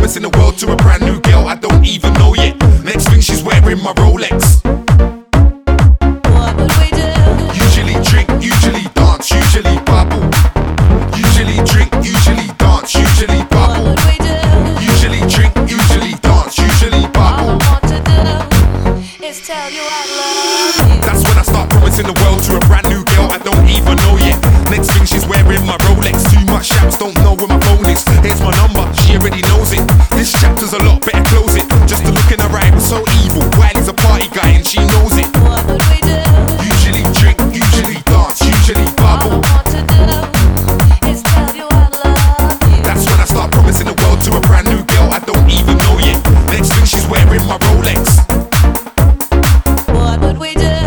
promising the world to a brand new girl I don't even know yet. Next thing she's wearing my Rolex. What would we do? Usually drink, usually dance, usually bubble. Usually drink, usually dance, usually What bubble. would we do? Usually drink, usually dance, usually All I bubble. want to do is tell you I love you. That's when I start promising the world to a brand new girl I don't even know yet. Next thing she's wearing my Rolex. Too much shaps, don't know where my phone is. Here's my number, she already knows it. This chapter's a lot, better close it. Just to look in her eye was so evil. Wiley's a party guy and she knows it. What would we do? Usually drink, usually dance, usually All I bubble. want to do is tell you I love you. That's when I start promising the world to a brand new girl I don't even know yet. Next thing she's wearing my Rolex. What would we do?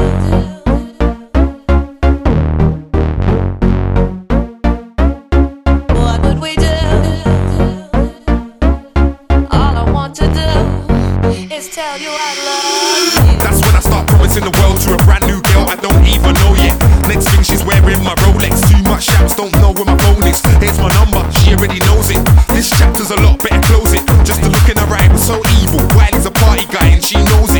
What would we do? All I want to do is tell you I love you. That's when I start promising the world to a brand new girl I don't even know yet. Next thing she's wearing my Rolex. Too much shaps, don't know where my phone is. Here's my number, she already knows it. This chapter's a lot, better close it. Just to look in her eye was so evil. Wiley's a party guy and she knows